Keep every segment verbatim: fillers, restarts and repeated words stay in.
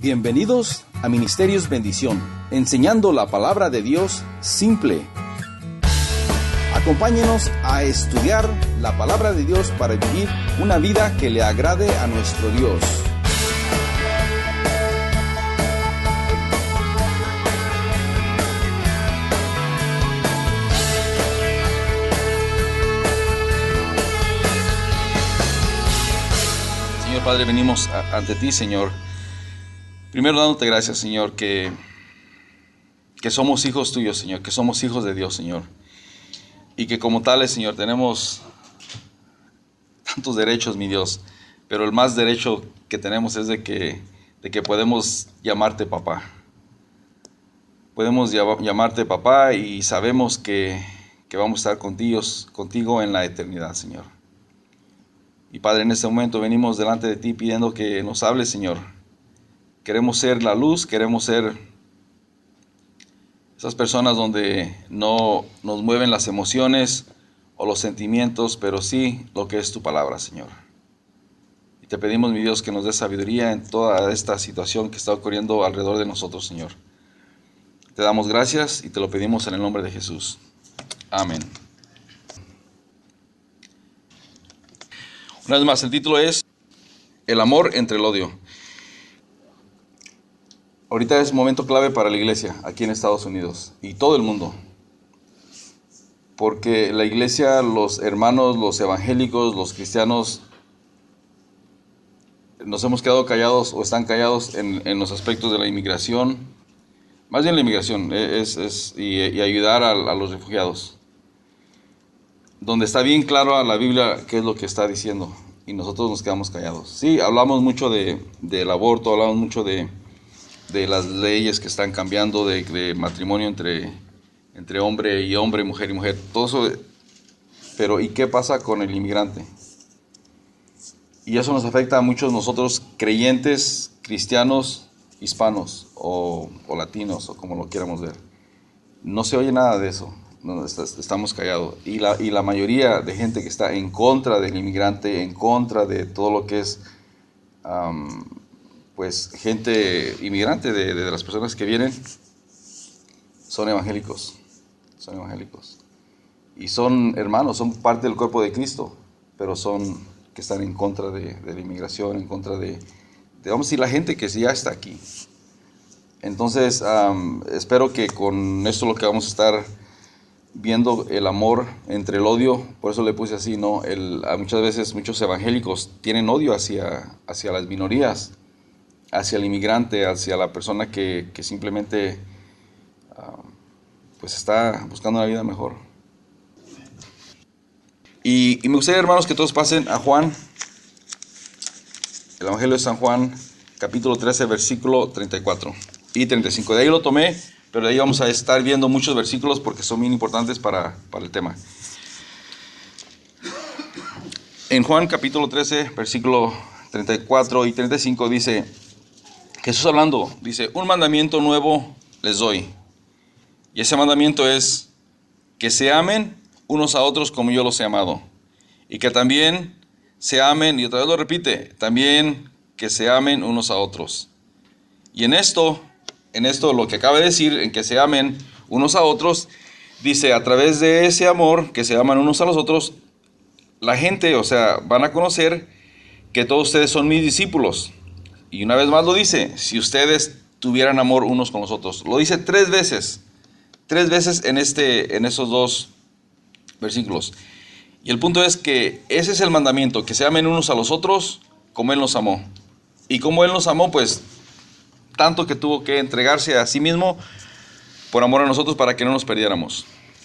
Bienvenidos a Ministerios Bendición, enseñando la palabra de Dios simple. Acompáñenos a estudiar la palabra de Dios para vivir una vida que le agrade a nuestro Dios. Señor Padre, venimos a, ante ti, Señor. Primero dándote gracias, Señor, que, que somos hijos tuyos, Señor, que somos hijos de Dios, Señor. Y que como tales, Señor, tenemos tantos derechos, mi Dios. Pero el más derecho que tenemos es de que, de que podemos llamarte papá. Podemos llamarte papá y sabemos que, que vamos a estar contigo, contigo en la eternidad, Señor. Y Padre, en este momento venimos delante de ti pidiendo que nos hables, Señor. Queremos ser la luz, queremos ser esas personas donde no nos mueven las emociones o los sentimientos, pero sí lo que es tu palabra, Señor. Y te pedimos, mi Dios, que nos des sabiduría en toda esta situación que está ocurriendo alrededor de nosotros, Señor. Te damos gracias y te lo pedimos en el nombre de Jesús. Amén. Una vez más, el título es El amor entre el odio. Ahorita es momento clave para la iglesia aquí en Estados Unidos y todo el mundo. Porque la iglesia, los hermanos, los evangélicos, los cristianos, nos hemos quedado callados o están callados en, en los aspectos de la inmigración. Más bien la inmigración es, es, y, y ayudar a, a los refugiados. Donde está bien claro a la Biblia qué es lo que está diciendo y nosotros nos quedamos callados. Sí, hablamos mucho de, del aborto, hablamos mucho de... de las leyes que están cambiando, de, de matrimonio entre, entre hombre y hombre, mujer y mujer, todo eso. Pero ¿y qué pasa con el inmigrante? Y eso nos afecta a muchos nosotros creyentes, cristianos, hispanos o, o latinos, o como lo quieramos ver. No se oye nada de eso, no, estamos callados. Y la, y la mayoría de gente que está en contra del inmigrante, en contra de todo lo que es... Um, pues gente inmigrante de, de las personas que vienen son evangélicos, son evangélicos y son hermanos, son parte del cuerpo de Cristo, pero son que están en contra de, de la inmigración, en contra de, de, vamos a decir, la gente que ya está aquí. Entonces, um, espero que con esto lo que vamos a estar viendo, el amor entre el odio, por eso le puse así, ¿no? El, muchas veces muchos evangélicos tienen odio hacia, hacia las minorías, hacia el inmigrante, hacia la persona que, que simplemente uh, pues está buscando una vida mejor. Y, y me gustaría, hermanos, que todos pasen a Juan, el Evangelio de San Juan, capítulo trece, versículo treinta y cuatro y treinta y cinco. De ahí lo tomé, pero de ahí vamos a estar viendo muchos versículos porque son bien importantes para, para el tema. En Juan capítulo trece, versículo treinta y cuatro y treinta y cinco dice... Jesús hablando, dice, un mandamiento nuevo les doy. Y ese mandamiento es que se amen unos a otros como yo los he amado. Y que también se amen, y otra vez lo repite, también que se amen unos a otros. Y en esto, en esto lo que acaba de decir, en que se amen unos a otros, dice, a través de ese amor que se aman unos a los otros, la gente, o sea, van a conocer que todos ustedes son mis discípulos. Y una vez más lo dice, si ustedes tuvieran amor unos con los otros. Lo dice tres veces, tres veces en, este, en esos dos versículos. Y el punto es que ese es el mandamiento, que se amen unos a los otros como Él nos amó. Y como Él nos amó, pues, tanto que tuvo que entregarse a sí mismo por amor a nosotros para que no nos perdiéramos.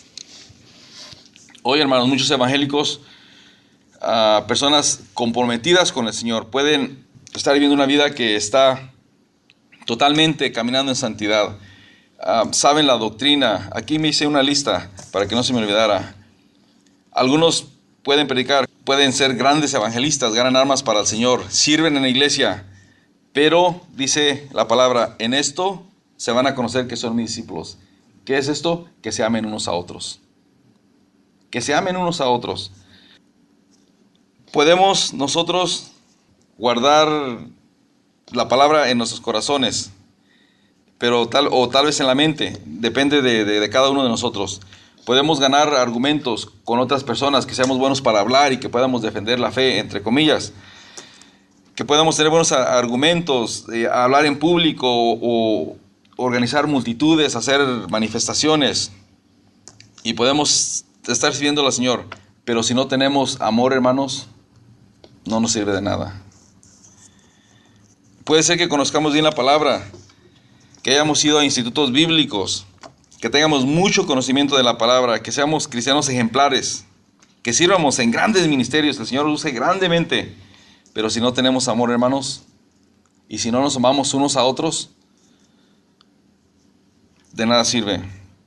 Hoy, hermanos, muchos evangélicos, uh, personas comprometidas con el Señor, pueden... estar viviendo una vida que está totalmente caminando en santidad. Uh, saben la doctrina. Aquí me hice una lista para que no se me olvidara. Algunos pueden predicar, pueden ser grandes evangelistas, ganan armas para el Señor, sirven en la iglesia, pero dice la palabra, en esto se van a conocer que son mis discípulos. ¿Qué es esto? Que se amen unos a otros. Que se amen unos a otros. Podemos nosotros guardar la palabra en nuestros corazones, pero tal, o tal vez en la mente, depende de, de, de cada uno de nosotros. Podemos ganar argumentos con otras personas, que seamos buenos para hablar y que podamos defender la fe, entre comillas. Que podamos tener buenos argumentos, eh, hablar en público o, o organizar multitudes, hacer manifestaciones. Y podemos estar sirviendo al Señor. Pero si no tenemos amor, hermanos, no nos sirve de nada. Puede ser que conozcamos bien la palabra, que hayamos ido a institutos bíblicos, que tengamos mucho conocimiento de la palabra, que seamos cristianos ejemplares, que sirvamos en grandes ministerios, que el Señor los use grandemente, pero si no tenemos amor, hermanos, y si no nos amamos unos a otros, de nada sirve.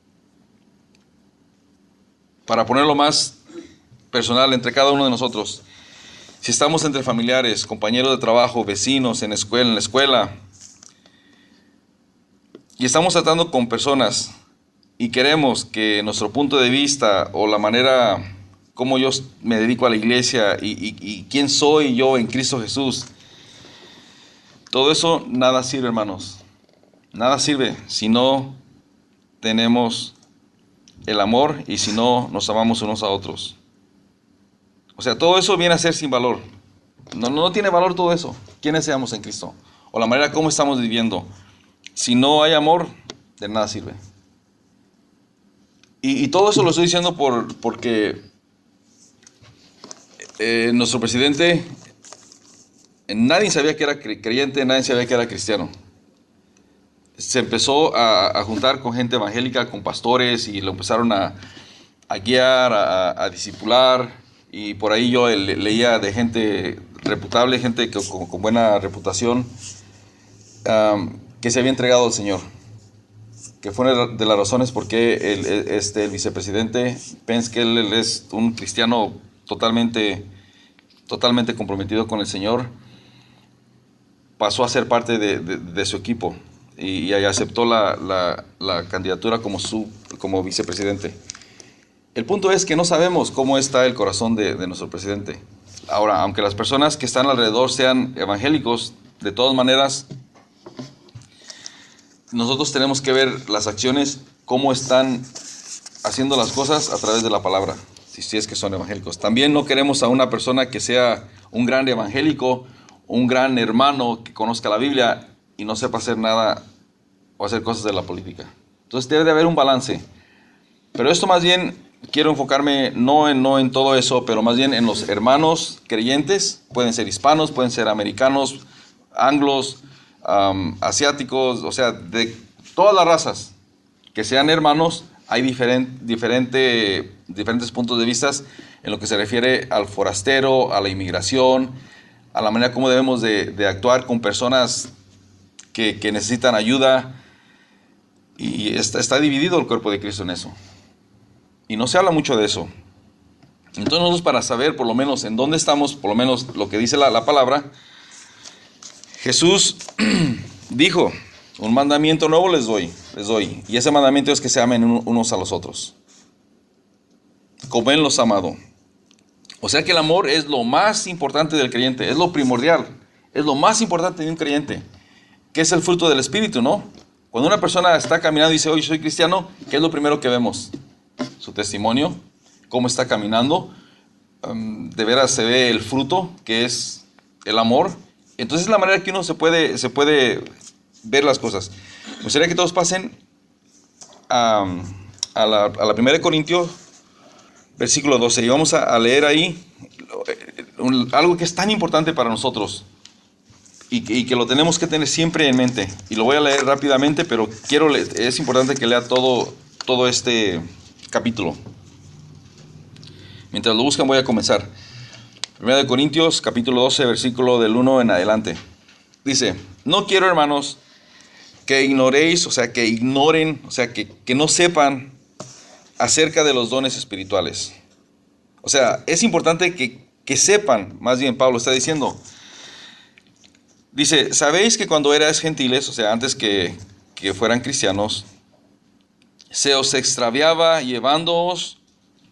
Para ponerlo más personal entre cada uno de nosotros, si estamos entre familiares, compañeros de trabajo, vecinos, en escuela, en la escuela, y estamos tratando con personas y queremos que nuestro punto de vista o la manera como yo me dedico a la iglesia y, y, y quién soy yo en Cristo Jesús, todo eso nada sirve, hermanos. Nada sirve si no tenemos el amor y si no nos amamos unos a otros. O sea, todo eso viene a ser sin valor. No, no tiene valor todo eso. ¿Quiénes seamos en Cristo? O la manera como estamos viviendo. Si no hay amor, de nada sirve. Y, y todo eso lo estoy diciendo por, porque eh, nuestro presidente, nadie sabía que era creyente, nadie sabía que era cristiano. Se empezó a, a juntar con gente evangélica, con pastores, y lo empezaron a, a guiar, a, a discipular. Y por ahí yo le, leía de gente reputable, gente que, con, con buena reputación, um, que se había entregado al Señor. Que fue una de las razones por qué el, este, el vicepresidente Pence, que él, él es un cristiano totalmente, totalmente comprometido con el Señor, pasó a ser parte de, de, de su equipo y, y aceptó la, la, la candidatura como, su, como vicepresidente. El punto es que no sabemos cómo está el corazón de, de nuestro presidente. Ahora, aunque las personas que están alrededor sean evangélicos, de todas maneras, nosotros tenemos que ver las acciones, cómo están haciendo las cosas a través de la palabra, si, si es que son evangélicos. También no queremos a una persona que sea un gran evangélico, un gran hermano que conozca la Biblia y no sepa hacer nada o hacer cosas de la política. Entonces debe de haber un balance. Pero esto más bien quiero enfocarme no en, no en todo eso, pero más bien en los hermanos creyentes. Pueden ser hispanos, pueden ser americanos, anglos, Um, asiáticos, o sea, de todas las razas, que sean hermanos. Hay diferent, diferente, diferentes puntos de vista en lo que se refiere al forastero, a la inmigración, a la manera como debemos de, de actuar con personas que, que necesitan ayuda, y está, está dividido el cuerpo de Cristo en eso, y no se habla mucho de eso. Entonces nosotros, para saber por lo menos en dónde estamos, por lo menos lo que dice la, la palabra, Jesús dijo: un mandamiento nuevo les doy, les doy, y ese mandamiento es que se amen unos a los otros, como Él los ha amado. O sea que el amor es lo más importante del creyente, es lo primordial, es lo más importante de un creyente, que es el fruto del Espíritu, ¿no? Cuando una persona está caminando y dice: oye, soy cristiano, ¿qué es lo primero que vemos? Su testimonio, cómo está caminando. Um, de veras se ve el fruto, que es el amor. Entonces es la manera que uno se puede, se puede ver las cosas. Me gustaría que todos pasen a, a, la, a la primera de Corintios, versículo doce. Y vamos a, a leer ahí un, algo que es tan importante para nosotros y, y que lo tenemos que tener siempre en mente. Y lo voy a leer rápidamente, pero quiero, es importante que lea todo, todo este capítulo. Mientras lo buscan, voy a comenzar. Primera de Corintios, capítulo doce, versículo del uno en adelante. Dice: no quiero, hermanos, que ignoréis, o sea, que ignoren, o sea, que, que no sepan acerca de los dones espirituales. O sea, es importante que, que sepan, más bien Pablo está diciendo. Dice: sabéis que cuando erais gentiles, o sea, antes que, que fueran cristianos, se os extraviaba llevándoos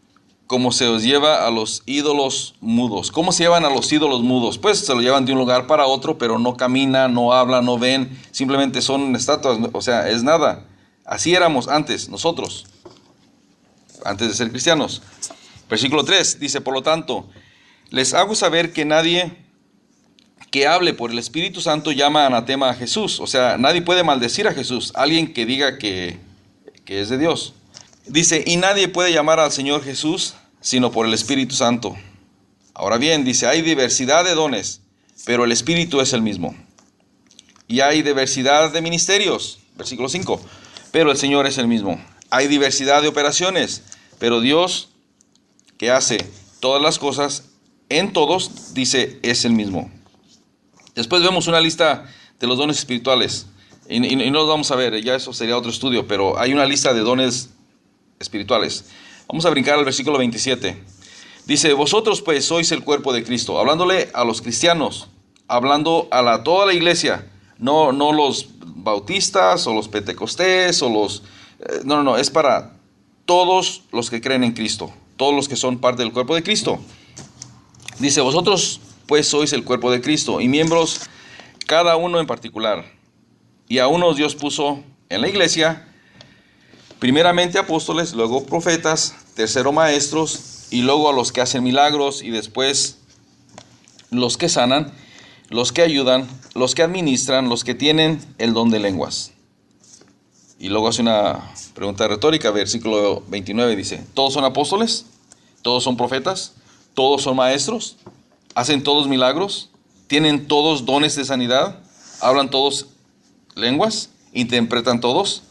como se os lleva a los ídolos mudos. ¿Cómo se llevan a los ídolos mudos? Pues se lo llevan de un lugar para otro, pero no caminan, no hablan, no ven, simplemente son estatuas, o sea, es nada. Así éramos antes, nosotros, antes de ser cristianos. Versículo tres dice, por lo tanto, les hago saber que nadie que hable por el Espíritu Santo llama anatema a Jesús. O sea, nadie puede maldecir a Jesús, alguien que diga que, que es de Dios. Dice, y nadie puede llamar al Señor Jesús sino por el Espíritu Santo. Ahora bien, dice, hay diversidad de dones, pero el Espíritu es el mismo. Y hay diversidad de ministerios, versículo cinco, pero el Señor es el mismo. Hay diversidad de operaciones, pero Dios, que hace todas las cosas en todos, dice, es el mismo. Después vemos una lista de los dones espirituales, y, y, y no los vamos a ver, ya eso sería otro estudio, pero hay una lista de dones espirituales. Vamos a brincar al versículo veintisiete. Dice, vosotros pues sois el cuerpo de Cristo. Hablándole a los cristianos, hablando a la, toda la iglesia, no, no los bautistas o los pentecostés o los... Eh, no, no, no, es para todos los que creen en Cristo, todos los que son parte del cuerpo de Cristo. Dice, vosotros pues sois el cuerpo de Cristo y miembros cada uno en particular. Y a unos Dios puso en la iglesia, primeramente apóstoles, luego profetas, tercero maestros, y luego a los que hacen milagros, y después los que sanan, los que ayudan, los que administran, los que tienen el don de lenguas. Y luego hace una pregunta retórica, versículo veintinueve dice, ¿todos son apóstoles? ¿Todos son profetas? ¿Todos son maestros? ¿Hacen todos milagros? ¿Tienen todos dones de sanidad? ¿Hablan todos lenguas? ¿Interpretan todos?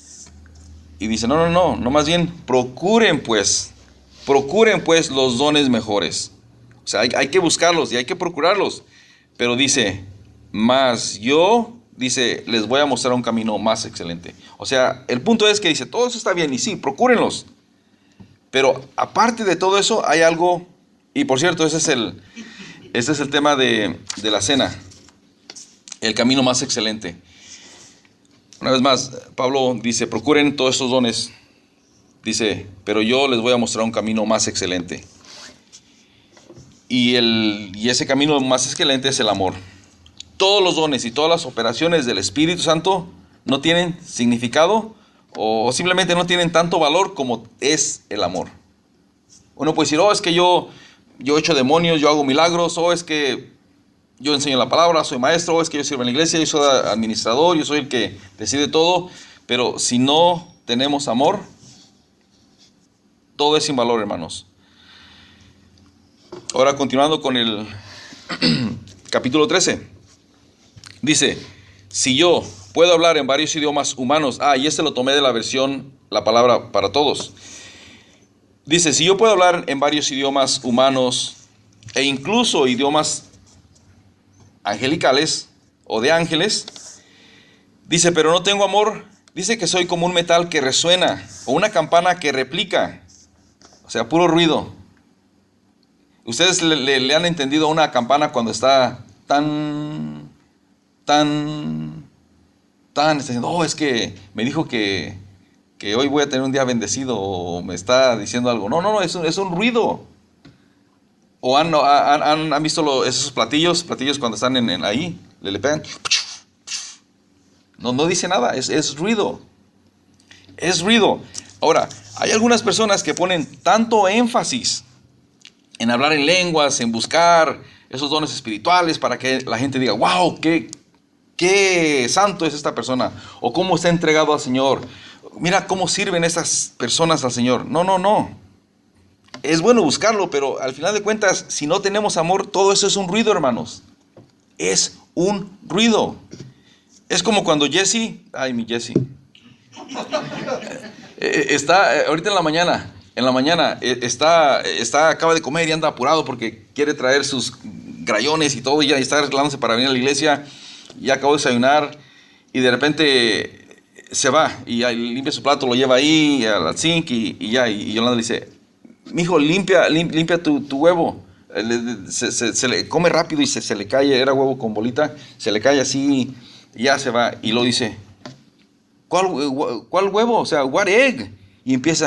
Y dice, no, no, no, no, más bien, procuren pues, procuren pues los dones mejores. O sea, hay, hay que buscarlos y hay que procurarlos. Pero dice, más yo, dice, les voy a mostrar un camino más excelente. O sea, el punto es que dice, todo eso está bien y sí, procúrenlos. Pero aparte de todo eso, hay algo, y por cierto, ese es el, ese es el tema de, de la cena, el camino más excelente. Una vez más, Pablo dice, procuren todos estos dones. Dice, pero yo les voy a mostrar un camino más excelente. Y, el, y ese camino más excelente es el amor. Todos los dones y todas las operaciones del Espíritu Santo no tienen significado o simplemente no tienen tanto valor como es el amor. Uno puede decir, oh, es que yo, yo echo demonios, yo hago milagros, o es que yo enseño la palabra, soy maestro, o es que yo sirvo en la iglesia, yo soy administrador, yo soy el que decide todo. Pero si no tenemos amor, todo es sin valor, hermanos. Ahora continuando con el capítulo trece. Dice, si yo puedo hablar en varios idiomas humanos. Ah, y este lo tomé de la versión La Palabra para Todos. Dice, si yo puedo hablar en varios idiomas humanos e incluso idiomas angelicales o de ángeles, dice, pero no tengo amor, dice que soy como un metal que resuena o una campana que replica, o sea, puro ruido. Ustedes le, le, le han entendido a una campana cuando está tan, tan, tan, está diciendo, oh, es que me dijo que, que hoy voy a tener un día bendecido, o me está diciendo algo. No, no, no, es un, es un ruido. O han, han, han, han visto lo, esos platillos, platillos cuando están en, en ahí, le, le pegan. No, no dice nada, es, es ruido. Es ruido. Ahora, hay algunas personas que ponen tanto énfasis en hablar en lenguas, en buscar esos dones espirituales para que la gente diga, wow, qué, qué santo es esta persona, o cómo está entregado al Señor. Mira cómo sirven estas personas al Señor. No, no, no. Es bueno buscarlo, pero al final de cuentas, si no tenemos amor, todo eso es un ruido, hermanos. Es un ruido. Es como cuando Jesse, ay, mi Jesse, está ahorita en la mañana, en la mañana, está, está, acaba de comer y anda apurado porque quiere traer sus grayones y todo, y ya está arreglándose para venir a la iglesia, ya acabó de desayunar, y de repente se va, y ya limpia su plato, lo lleva ahí al zinc, y, y ya, y Yolanda le dice, mijo, limpia, lim, limpia tu, tu huevo. Se, se, se le come rápido y se, se le cae, era huevo con bolita, se le cae así, y ya se va, y lo dice, ¿cuál, cuál huevo? O sea, what egg? Y empieza,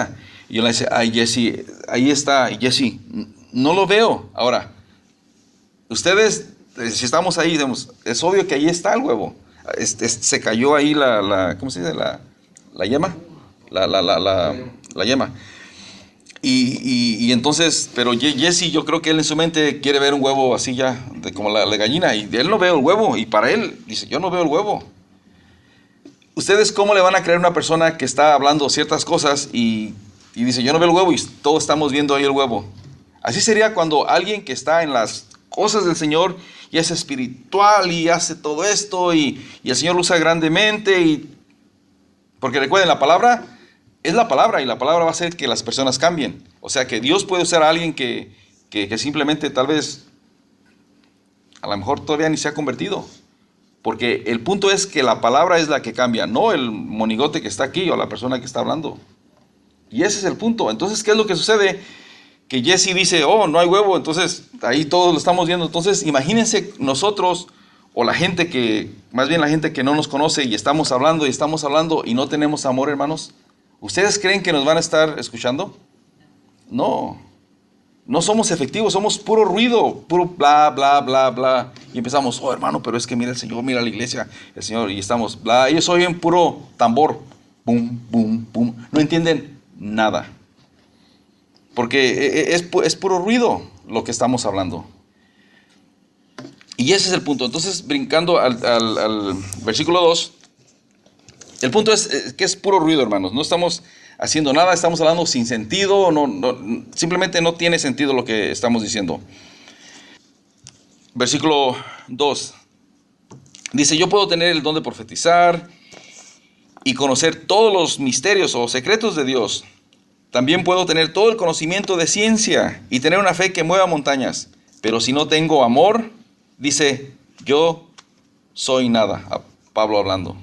Y yo le decía, ay, Jesse, ahí está, Jesse, no lo veo. Ahora, ustedes, si estamos ahí, digamos, es obvio que ahí está el huevo. Este, se cayó ahí la, la ¿cómo se dice? La, la yema. La, la, la, la, la yema. Y, y, y entonces, pero Jesse, yo creo que él en su mente quiere ver un huevo así ya, de, como la, la gallina, y él no ve el huevo, y para él, dice, yo no veo el huevo. ¿Ustedes cómo le van a creer a una persona que está hablando ciertas cosas y, y dice, yo no veo el huevo, y todos estamos viendo ahí el huevo? Así sería cuando alguien que está en las cosas del Señor y es espiritual y hace todo esto, y, y el Señor lo usa grandemente, y porque recuerden, la palabra es la palabra, y la palabra va a hacer que las personas cambien. O sea que Dios puede usar a alguien que, que, que simplemente tal vez, a lo mejor todavía ni se ha convertido. Porque el punto es que la palabra es la que cambia, no el monigote que está aquí o la persona que está hablando. Y ese es el punto. Entonces, ¿qué es lo que sucede? Que Jesse dice, oh, no hay huevo, entonces ahí todos lo estamos viendo. Entonces, imagínense nosotros, o la gente que, más bien la gente que no nos conoce, y estamos hablando y estamos hablando y no tenemos amor, hermanos. ¿Ustedes creen que nos van a estar escuchando? No, no somos efectivos, somos puro ruido, puro bla, bla, bla, bla. Y empezamos, oh hermano, pero es que mira el Señor, mira la iglesia, el Señor, y estamos, bla. Ellos oyen puro tambor, pum, pum, pum. No entienden nada. Porque es, es puro ruido lo que estamos hablando. Y ese es el punto. Entonces, brincando al, al, al versículo dos. El punto es que es puro ruido, hermanos. No estamos haciendo nada, estamos hablando sin sentido. No, no, simplemente no tiene sentido lo que estamos diciendo. Versículo dos. Dice, yo puedo tener el don de profetizar y conocer todos los misterios o secretos de Dios. También puedo tener todo el conocimiento de ciencia y tener una fe que mueva montañas. Pero si no tengo amor, dice, yo soy nada. A Pablo hablando.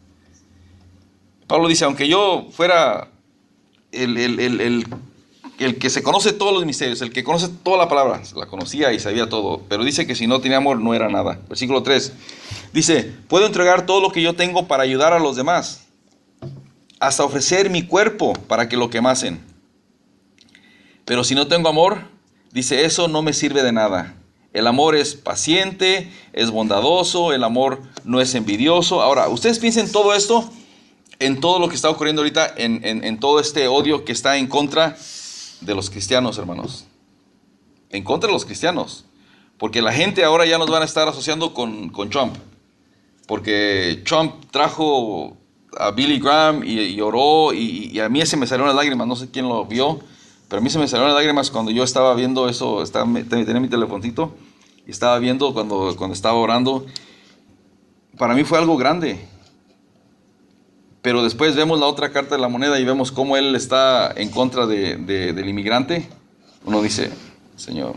Pablo dice, aunque yo fuera el, el, el, el, el que se conoce todos los misterios, el que conoce toda la palabra, la conocía y sabía todo, pero dice que si no tenía amor no era nada. Versículo tres, dice, puedo entregar todo lo que yo tengo para ayudar a los demás, hasta ofrecer mi cuerpo para que lo quemasen. Pero si no tengo amor, dice, eso no me sirve de nada. El amor es paciente, es bondadoso, el amor no es envidioso. Ahora, ustedes piensen todo esto, en todo lo que está ocurriendo ahorita, en, en, en todo este odio que está en contra de los cristianos, hermanos. En contra de los cristianos. Porque la gente ahora ya nos van a estar asociando con, con Trump. Porque Trump trajo a Billy Graham y, y oró, y, y a mí se me salieron las lágrimas, no sé quién lo vio, pero a mí se me salieron las lágrimas cuando yo estaba viendo eso, estaba, tenía mi telefoncito, y estaba viendo cuando, cuando estaba orando. Para mí fue algo grande. Pero después vemos la otra carta de la moneda y vemos cómo él está en contra de, de, del inmigrante. Uno dice, Señor.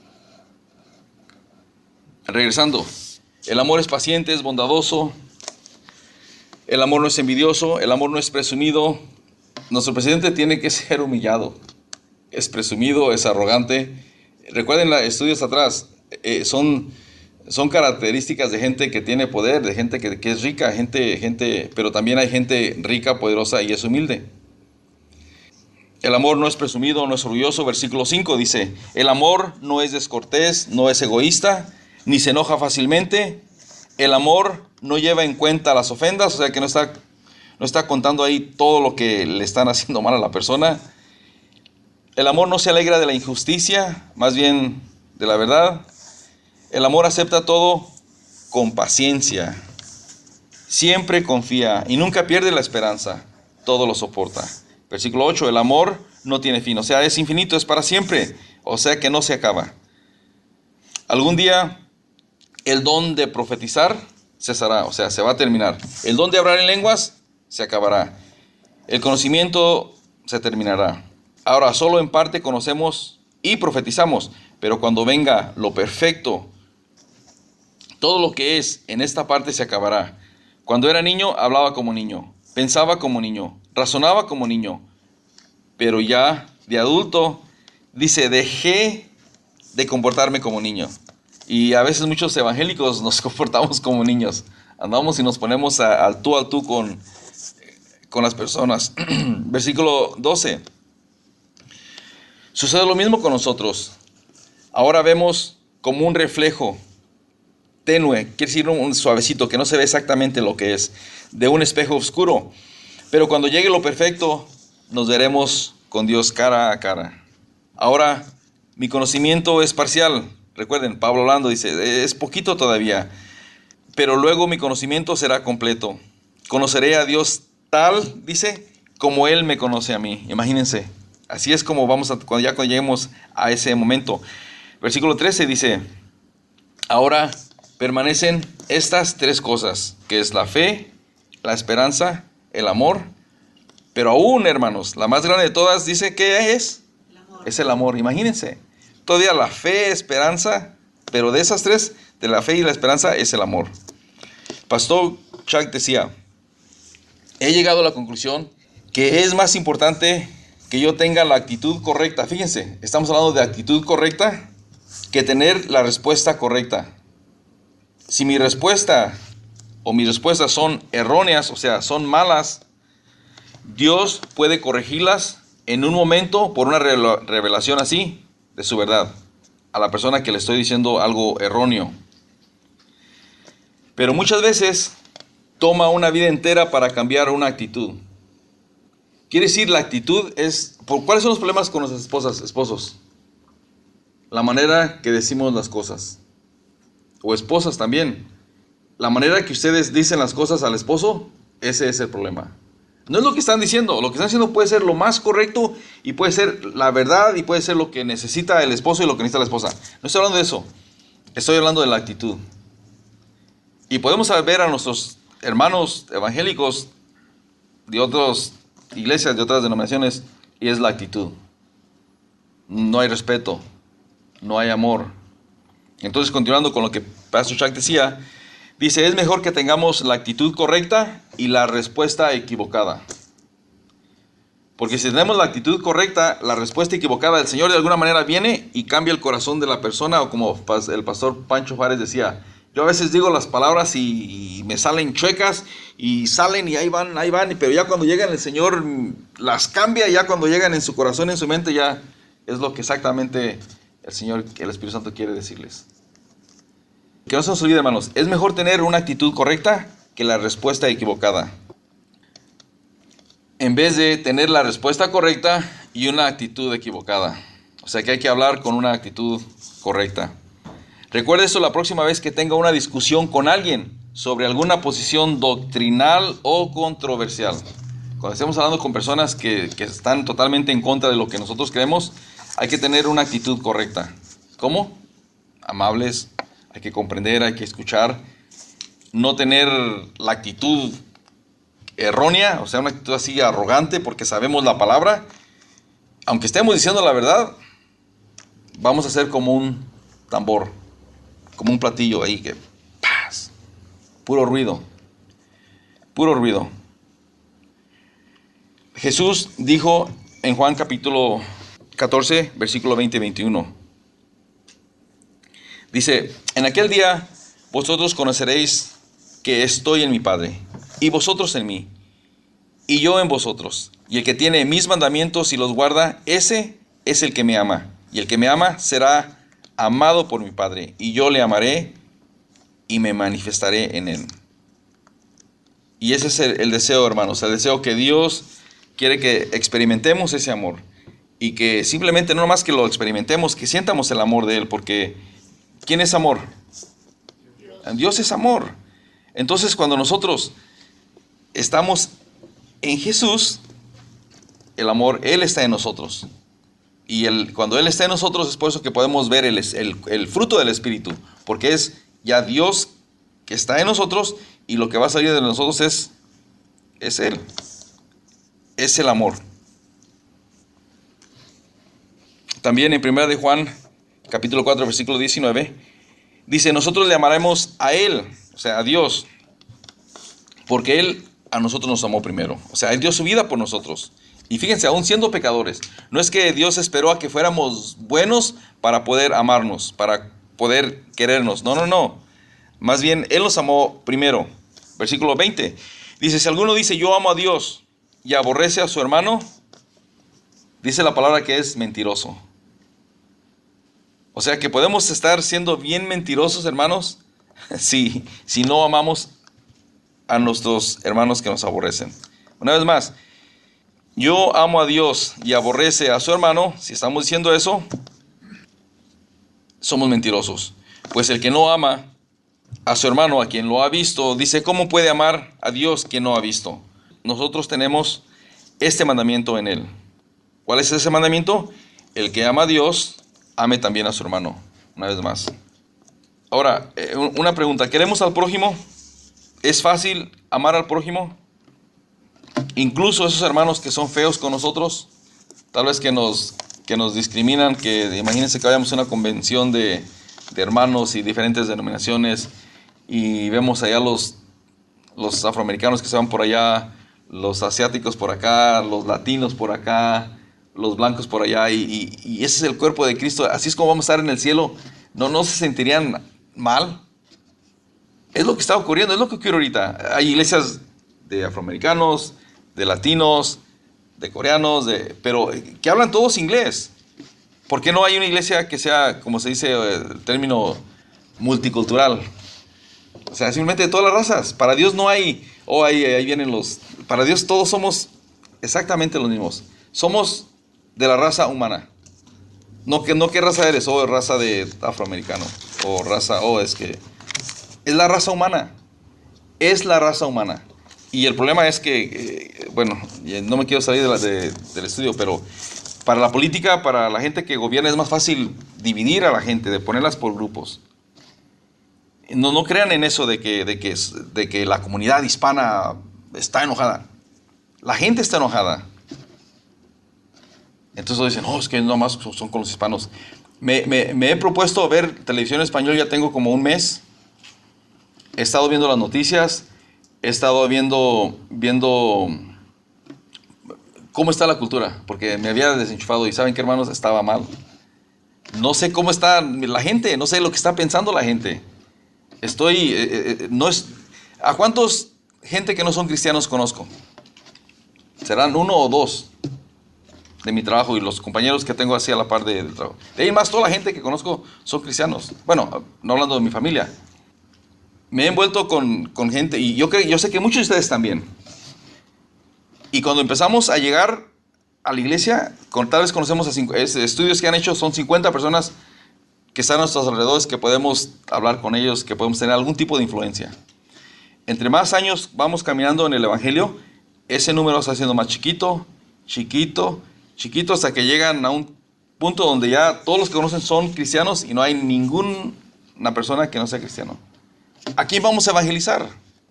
Regresando, el amor es paciente, es bondadoso. El amor no es envidioso, el amor no es presumido. Nuestro presidente tiene que ser humillado. Es presumido, es arrogante. Recuerden los estudios atrás, eh, son... Son características de gente que tiene poder, de gente que, que es rica, gente, gente, pero también hay gente rica, poderosa y es humilde. El amor no es presumido, no es orgulloso. Versículo cinco dice, el amor no es descortés, no es egoísta, ni se enoja fácilmente. El amor no lleva en cuenta las ofendas, o sea que no está, no está contando ahí todo lo que le están haciendo mal a la persona. El amor no se alegra de la injusticia, más bien de la verdad. El amor acepta todo con paciencia, siempre confía y nunca pierde la esperanza, todo lo soporta. Versículo ocho, el amor no tiene fin, o sea, es infinito, es para siempre, o sea que no se acaba. Algún día el don de profetizar cesará, o sea, se va a terminar. El don de hablar en lenguas se acabará. El conocimiento se terminará. Ahora, solo en parte conocemos y profetizamos, pero cuando venga lo perfecto, todo lo que es en esta parte se acabará. Cuando era niño, hablaba como niño, pensaba como niño, razonaba como niño. Pero ya de adulto, dice, dejé de comportarme como niño. Y a veces muchos evangélicos nos comportamos como niños. Andamos y nos ponemos a, al tú al tú con, con las personas. Versículo doce. Sucede lo mismo con nosotros. Ahora vemos como un reflejo tenue, quiere decir un suavecito, que no se ve exactamente lo que es, de un espejo oscuro. Pero cuando llegue lo perfecto, nos veremos con Dios cara a cara. Ahora, mi conocimiento es parcial. Recuerden, Pablo hablando dice, es poquito todavía, pero luego mi conocimiento será completo. Conoceré a Dios tal, dice, como Él me conoce a mí. Imagínense, así es como vamos a, cuando ya cuando lleguemos a ese momento. Versículo trece dice, ahora permanecen estas tres cosas, que es la fe, la esperanza, el amor. Pero aún, hermanos, la más grande de todas dice, ¿qué es? El amor. Es el amor, imagínense. Todavía la fe, esperanza, pero de esas tres, de la fe y la esperanza, es el amor. Pastor Chuck decía, he llegado a la conclusión que es más importante que yo tenga la actitud correcta. Fíjense, estamos hablando de actitud correcta que tener la respuesta correcta. Si mi respuesta o mis respuestas son erróneas, o sea, son malas, Dios puede corregirlas en un momento por una revelación así de su verdad a la persona que le estoy diciendo algo erróneo. Pero muchas veces toma una vida entera para cambiar una actitud. Quiere decir, la actitud es... ¿Cuáles son los problemas con las esposas, esposos? La manera que decimos las cosas. O esposas también. La manera que ustedes dicen las cosas al esposo, ese es el problema. No es lo que están diciendo. Lo que están diciendo puede ser lo más correcto y puede ser la verdad y puede ser lo que necesita el esposo y lo que necesita la esposa. No estoy hablando de eso. Estoy hablando de la actitud. Y podemos ver a nuestros hermanos evangélicos de otras iglesias, de otras denominaciones, y es la actitud. No hay respeto. No hay amor. Entonces, continuando con lo que Pastor Chuck decía, dice, es mejor que tengamos la actitud correcta y la respuesta equivocada. Porque si tenemos la actitud correcta, la respuesta equivocada, el Señor de alguna manera viene y cambia el corazón de la persona, o como el pastor Pancho Juárez decía, yo a veces digo las palabras y, y me salen chuecas y salen y ahí van, ahí van, pero ya cuando llegan el Señor las cambia, y ya cuando llegan en su corazón, en su mente, ya es lo que exactamente el Señor, el Espíritu Santo quiere decirles. Que no se nos olvide, hermanos, es mejor tener una actitud correcta que la respuesta equivocada. En vez de tener la respuesta correcta y una actitud equivocada. O sea que hay que hablar con una actitud correcta. Recuerde eso la próxima vez que tenga una discusión con alguien sobre alguna posición doctrinal o controversial. Cuando estemos hablando con personas que, que están totalmente en contra de lo que nosotros creemos, hay que tener una actitud correcta. ¿Cómo? Amables, hay que comprender, hay que escuchar. No tener la actitud errónea, o sea, una actitud así arrogante porque sabemos la palabra. Aunque estemos diciendo la verdad, vamos a ser como un tambor, como un platillo ahí que ¡paz! Puro ruido, puro ruido. Jesús dijo en Juan capítulo catorce, versículo veinte y veintiuno. Dice, en aquel día vosotros conoceréis que estoy en mi Padre, y vosotros en mí, y yo en vosotros. Y el que tiene mis mandamientos y los guarda, ese es el que me ama. Y el que me ama será amado por mi Padre, y yo le amaré y me manifestaré en él. Y ese es el, el deseo, hermanos, el deseo que Dios quiere que experimentemos ese amor. Y que simplemente no más que lo experimentemos, que sientamos el amor de Él, porque ¿quién es amor? Dios, Dios es amor. Entonces cuando nosotros estamos en Jesús, el amor, Él está en nosotros. Y el, cuando Él está en nosotros es por eso que podemos ver el, el, el fruto del Espíritu, porque es ya Dios que está en nosotros y lo que va a salir de nosotros es, es Él. Es el amor. También en primera de Juan, capítulo cuatro, versículo diecinueve, dice, nosotros le amaremos a Él, o sea, a Dios, porque Él a nosotros nos amó primero. O sea, Él dio su vida por nosotros. Y fíjense, aún siendo pecadores, no es que Dios esperó a que fuéramos buenos para poder amarnos, para poder querernos. No, no, no. Más bien, Él nos amó primero. Versículo veinte. Dice, si alguno dice, yo amo a Dios y aborrece a su hermano, dice la palabra que es mentiroso. O sea que podemos estar siendo bien mentirosos, hermanos, si, si no amamos a nuestros hermanos que nos aborrecen. Una vez más, yo amo a Dios y aborrece a su hermano. Si estamos diciendo eso, somos mentirosos. Pues el que no ama a su hermano, a quien lo ha visto, dice, ¿cómo puede amar a Dios quien no ha visto? Nosotros tenemos este mandamiento en él. ¿Cuál es ese mandamiento? El que ama a Dios, ame también a su hermano. Una vez más. Ahora, eh, una pregunta. ¿Queremos al prójimo? ¿Es fácil amar al prójimo? Incluso esos hermanos que son feos con nosotros, tal vez que nos, que nos discriminan, que imagínense que vayamos a una convención de, de hermanos y diferentes denominaciones y vemos allá los, los afroamericanos que se van por allá, los asiáticos por acá, los latinos por acá, los blancos por allá, y, y, y ese es el cuerpo de Cristo. Así es como vamos a estar en el cielo. ¿No, no se sentirían mal? Es lo que está ocurriendo, es lo que ocurre ahorita. Hay iglesias de afroamericanos, de latinos, de coreanos, de, pero que hablan todos inglés. ¿Por qué no hay una iglesia que sea, como se dice el término, multicultural? O sea, simplemente de todas las razas. Para Dios no hay, oh, ahí, ahí vienen los... Para Dios todos somos exactamente los mismos. Somos de la raza humana. No, que, no qué raza eres, o oh, raza de afroamericano, o raza, o oh, es que... Es la raza humana. Es la raza humana. Y el problema es que, eh, bueno, no me quiero salir de la, de, del estudio, pero para la política, para la gente que gobierna, es más fácil dividir a la gente, de ponerlas por grupos. No, no crean en eso de que, de, que, de que la comunidad hispana está enojada. La gente está enojada. Entonces dicen, no, es que no más son con los hispanos. Me, me, me he propuesto ver televisión española, ya tengo como un mes. He estado viendo las noticias, he estado viendo, viendo cómo está la cultura, porque me había desenchufado y ¿saben qué, hermanos? Estaba mal. No sé cómo está la gente, no sé lo que está pensando la gente. Estoy, eh, eh, no es, ¿a cuántos gente que no son cristianos conozco? Serán uno o dos de mi trabajo y los compañeros que tengo así a la par de, del trabajo. De ahí más, toda la gente que conozco son cristianos. Bueno, no hablando de mi familia. Me he envuelto con, con gente, y yo, creo, yo sé que muchos de ustedes también. Y cuando empezamos a llegar a la iglesia, con, tal vez conocemos a cinco, es, estudios que han hecho, son cincuenta personas que están a nuestros alrededores, que podemos hablar con ellos, que podemos tener algún tipo de influencia. Entre más años vamos caminando en el Evangelio, ese número está haciendo más chiquito, chiquito, chiquito, hasta que llegan a un punto donde ya todos los que conocen son cristianos y no hay ninguna persona que no sea cristiano. ¿A quién vamos a evangelizar?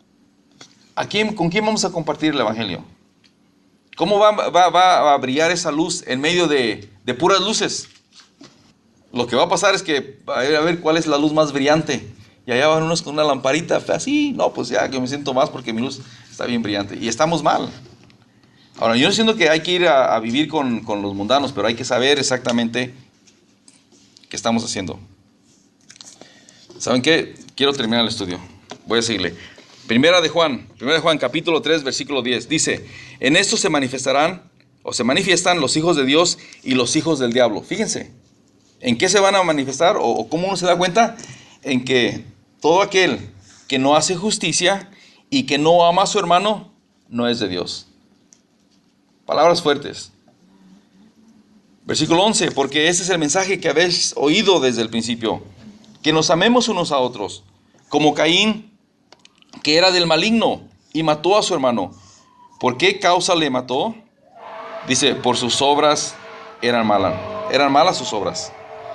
¿A quién, ¿Con quién vamos a compartir el evangelio? ¿Cómo va, va, va a brillar esa luz en medio de, de puras luces? Lo que va a pasar es que va a ver, a ver cuál es la luz más brillante. Y allá van unos con una lamparita así. No, pues ya que me siento más porque mi luz está bien brillante. Y estamos mal. Ahora, yo no siento que hay que ir a, a vivir con, con los mundanos, pero hay que saber exactamente qué estamos haciendo. ¿Saben qué? Quiero terminar el estudio. Voy a seguirle. Primera de Juan, Primera de Juan, capítulo tres, versículo diez. Dice, en esto se manifestarán, o se manifiestan los hijos de Dios y los hijos del diablo. Fíjense, ¿en qué se van a manifestar? O, o cómo uno se da cuenta en que todo aquel que no hace justicia y que no ama a su hermano, no es de Dios. Palabras fuertes. Versículo once, porque ese es el mensaje que habéis oído desde el principio, que nos amemos unos a otros, como Caín, que era del maligno y mató a su hermano. ¿Por qué causa le mató? Dice, por sus obras eran malas, eran malas sus obras.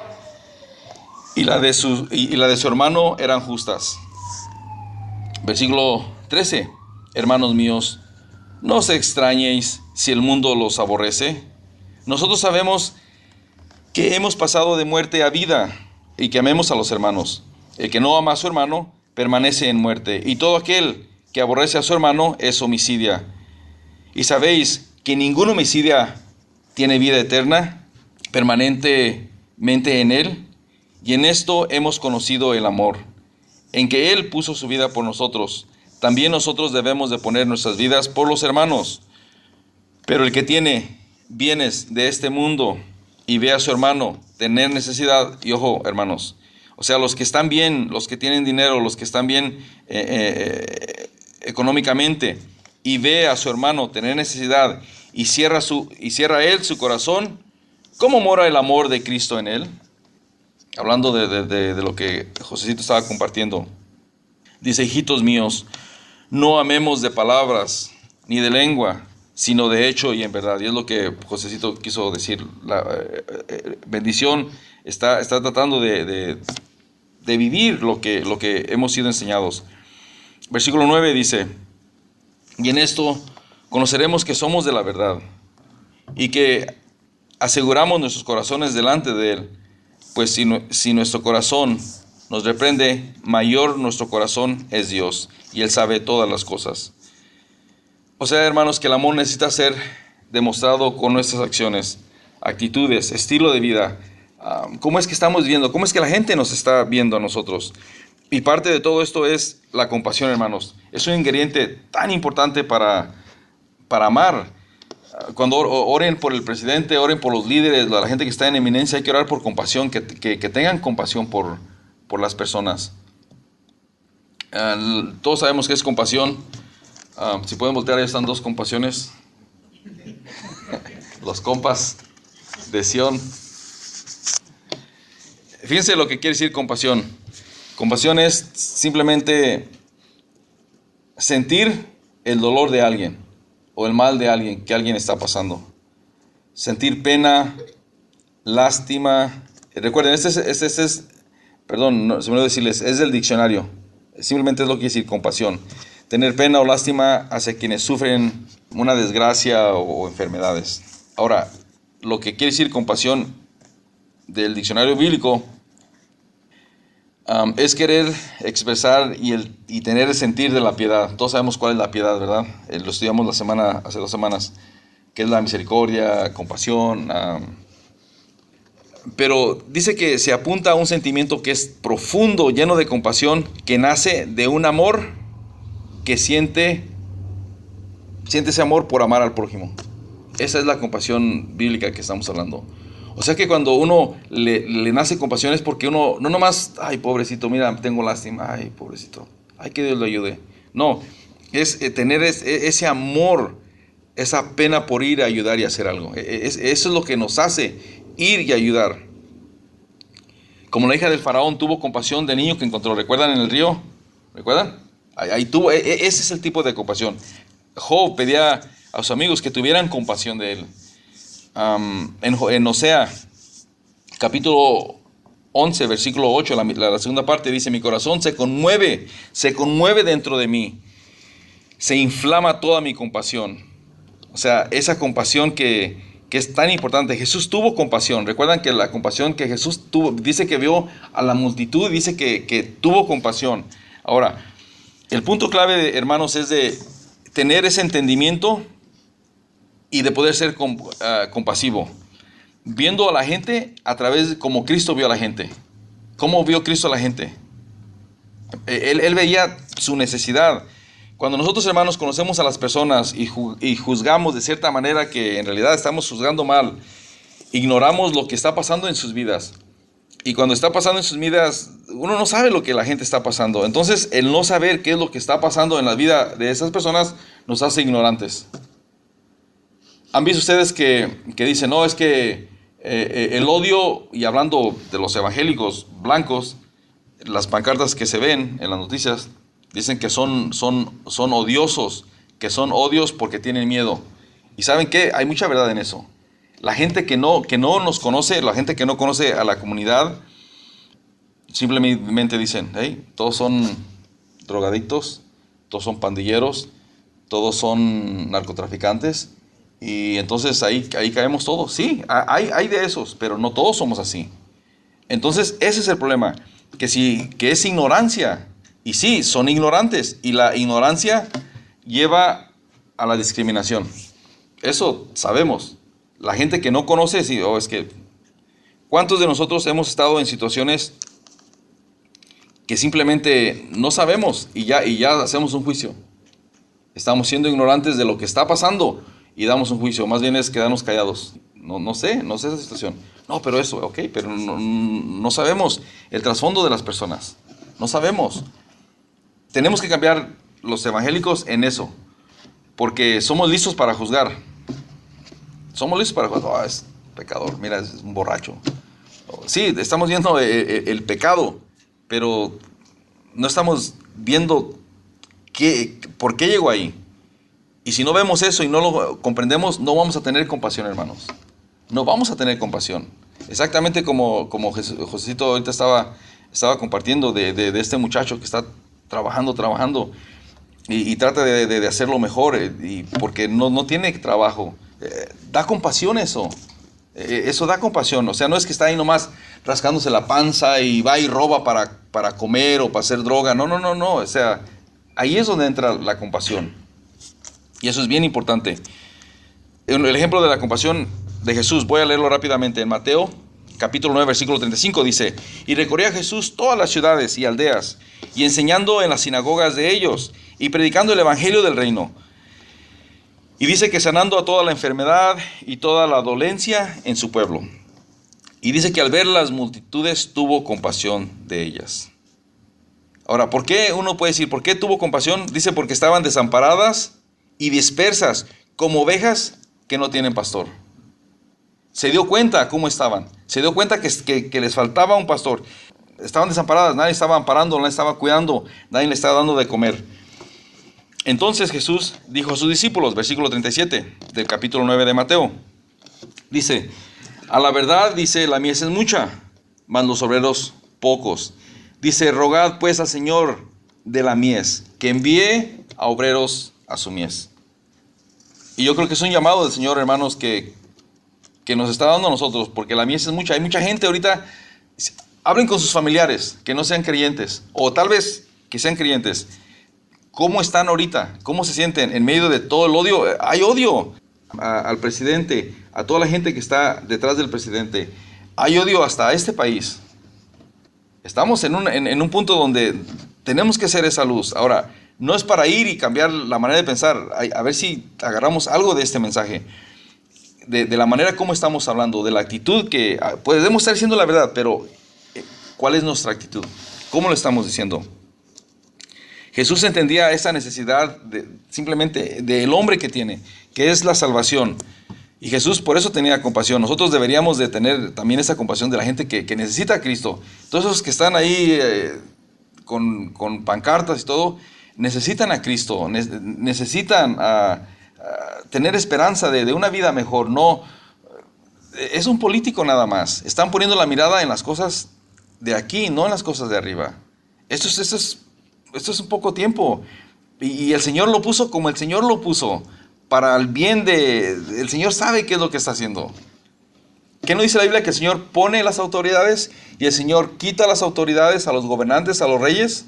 Y la de su, y la de su hermano eran justas. Versículo trece, hermanos míos, no os extrañéis si el mundo los aborrece. Nosotros sabemos que hemos pasado de muerte a vida y que amemos a los hermanos. El que no ama a su hermano permanece en muerte, y todo aquel que aborrece a su hermano es homicida. Y sabéis que ningún homicida tiene vida eterna permanentemente en él, y en esto hemos conocido el amor, en que él puso su vida por nosotros. También nosotros debemos de poner nuestras vidas por los hermanos. Pero el que tiene bienes de este mundo y ve a su hermano tener necesidad, y ojo, hermanos, o sea, los que están bien, los que tienen dinero, los que están bien eh, eh, económicamente, y ve a su hermano tener necesidad y cierra, su, y cierra él su corazón, ¿cómo mora el amor de Cristo en él? Hablando de, de, de, de lo que Josecito estaba compartiendo. Dice, hijitos míos, no amemos de palabras ni de lengua, sino de hecho y en verdad. Y es lo que Josecito quiso decir. La eh, eh, bendición está, está tratando de, de, de vivir lo que, lo que hemos sido enseñados. Versículo nueve dice, y en esto conoceremos que somos de la verdad y que aseguramos nuestros corazones delante de Él. Pues si, si nuestro corazón nos reprende, mayor nuestro corazón es Dios, y Él sabe todas las cosas. O sea, hermanos, que el amor necesita ser demostrado con nuestras acciones, actitudes, estilo de vida. Um, ¿Cómo es que estamos viviendo? ¿Cómo es que la gente nos está viendo a nosotros? Y parte de todo esto es la compasión, hermanos. Es un ingrediente tan importante para, para amar. Cuando oren por el presidente, oren por los líderes, la gente que está en eminencia, hay que orar por compasión, que, que, que tengan compasión por, por las personas. Uh, todos sabemos que es compasión. Uh, si pueden voltear, ahí están dos compasiones. Los compas de Sión. Fíjense lo que quiere decir compasión. Compasión es simplemente sentir el dolor de alguien o el mal de alguien que alguien está pasando. Sentir pena, lástima. Recuerden, este es, este, este es perdón, no, se me olvidó decirles, es del diccionario. Simplemente es lo que quiere decir compasión. Tener pena o lástima hacia quienes sufren una desgracia o, o enfermedades. Ahora, lo que quiere decir compasión del diccionario bíblico Um, es querer expresar y, el, y tener el sentir de la piedad. Todos sabemos cuál es la piedad, ¿verdad? Eh, lo estudiamos la semana, hace dos semanas, que es la misericordia, compasión. Um, pero dice que se apunta a un sentimiento que es profundo, lleno de compasión, que nace de un amor que siente, siente ese amor por amar al prójimo. Esa es la compasión bíblica que estamos hablando. O sea que cuando uno le, le nace compasión es porque uno, no nomás, ay, pobrecito, mira, tengo lástima, ay, pobrecito, ay, que Dios lo ayude. No, es eh, tener es, ese amor, esa pena por ir a ayudar y hacer algo. Es, eso es lo que nos hace ir y ayudar. Como la hija del faraón tuvo compasión del niño que encontró, ¿recuerdan en el río? ¿Recuerdan? Ahí, ahí tuvo, ese es el tipo de compasión. Job pedía a sus amigos que tuvieran compasión de él. Um, en, en Osea, capítulo once, versículo ocho, la, la, la segunda parte dice, mi corazón se conmueve, se conmueve dentro de mí, se inflama toda mi compasión. O sea, esa compasión que, que es tan importante. Jesús tuvo compasión. Recuerdan que la compasión que Jesús tuvo, dice que vio a la multitud, dice que, que tuvo compasión. Ahora, el punto clave, hermanos, es de tener ese entendimiento y de poder ser comp uh, compasivo, viendo a la gente a través de como Cristo vio a la gente. ¿Cómo vio Cristo a la gente? Él, él veía su necesidad. Cuando nosotros, hermanos, conocemos a las personas y, ju y juzgamos de cierta manera que en realidad estamos juzgando mal, ignoramos lo que está pasando en sus vidas. Y cuando está pasando en sus vidas, uno no sabe lo que la gente está pasando. Entonces, el no saber qué es lo que está pasando en la vida de esas personas nos hace ignorantes. ¿Han visto ustedes que, que dicen, no, es que eh, el odio, y hablando de los evangélicos blancos, las pancartas que se ven en las noticias, dicen que son, son, son odiosos, que son odios porque tienen miedo. ¿Y saben qué? Hay mucha verdad en eso. La gente que no, que no nos conoce, la gente que no conoce a la comunidad, simplemente dicen, hey, todos son drogadictos, todos son pandilleros, todos son narcotraficantes. Y entonces ahí, ahí caemos todos. Sí, hay, hay de esos, pero no todos somos así. Entonces ese es el problema, que, si, que es ignorancia. Y sí, son ignorantes. Y la ignorancia lleva a la discriminación. Eso sabemos. La gente que no conoce, sí, oh, es que... ¿Cuántos de nosotros hemos estado en situaciones que simplemente no sabemos y ya, y ya hacemos un juicio? Estamos siendo ignorantes de lo que está pasando. y damos un juicio, más bien es quedarnos callados. No, no sé, no sé esa situación. No, pero eso, ok, pero no, no sabemos el trasfondo de las personas. No sabemos. Tenemos que cambiar los evangélicos en eso, porque somos listos para juzgar. Somos listos para juzgar. Oh, es pecador, mira, es un borracho. Sí, estamos viendo el, el, el pecado, pero no estamos viendo qué, por qué llegó ahí. Y si no vemos eso y no lo comprendemos, no vamos a tener compasión, hermanos. No vamos a tener compasión. Exactamente como, como Josecito ahorita estaba, estaba compartiendo de, de, de este muchacho que está trabajando, trabajando y, y trata de, de, de hacerlo mejor, eh, y porque no, no tiene trabajo. Eh, da compasión eso. Eh, eso da compasión. O sea, no es que está ahí nomás rascándose la panza y va y roba para, para comer o para hacer droga. No, no, no, no. O sea, ahí es donde entra la compasión. Y eso es bien importante. El ejemplo de la compasión de Jesús, voy a leerlo rápidamente. En Mateo, capítulo nueve, versículo treinta y cinco, dice: y recorría Jesús todas las ciudades y aldeas, y enseñando en las sinagogas de ellos, y predicando el evangelio del reino. Y dice que sanando a toda la enfermedad y toda la dolencia en su pueblo. Y dice que al ver las multitudes tuvo compasión de ellas. Ahora, ¿por qué? Uno puede decir, ¿por qué tuvo compasión? Dice, porque estaban desamparadas y dispersas como ovejas que no tienen pastor. Se dio cuenta cómo estaban. Se dio cuenta que, que, que les faltaba un pastor. Estaban desamparadas, nadie estaba amparando, nadie estaba cuidando, nadie le estaba dando de comer. Entonces Jesús dijo a sus discípulos, versículo treinta y siete del capítulo nueve de Mateo. Dice, a la verdad, dice, la mies es mucha, mas los obreros pocos. Dice, rogad pues al Señor de la mies, que envíe a obreros a su mies. Y yo creo que es un llamado del Señor, hermanos, que, que nos está dando a nosotros, porque la mies es mucha. Hay mucha gente ahorita, hablen con sus familiares, que no sean creyentes, o tal vez que sean creyentes. ¿Cómo están ahorita? ¿Cómo se sienten en medio de todo el odio? Hay odio a, al presidente, a toda la gente que está detrás del presidente. Hay odio hasta a este país. Estamos en un, en, en un punto donde tenemos que hacer esa luz. Ahora, no es para ir y cambiar la manera de pensar. A, a ver si agarramos algo de este mensaje. De, de la manera como estamos hablando, de la actitud que podemos estar diciendo la verdad, pero ¿cuál es nuestra actitud? ¿Cómo lo estamos diciendo? Jesús entendía esa necesidad de, simplemente del hombre que tiene, que es la salvación. Y Jesús por eso tenía compasión. Nosotros deberíamos de tener también esa compasión de la gente que, que necesita a Cristo. Todos esos que están ahí eh, con, con pancartas y todo, necesitan a Cristo, ne necesitan a, a tener esperanza de, de una vida mejor. No, es un político nada más. Están poniendo la mirada en las cosas de aquí, no en las cosas de arriba. Esto es, esto es, esto es un poco tiempo. Y, y el Señor lo puso como el Señor lo puso. Para el bien de... El Señor sabe qué es lo que está haciendo. ¿Qué no dice la Biblia? Que el Señor pone las autoridades y el Señor quita las autoridades a los gobernantes, a los reyes.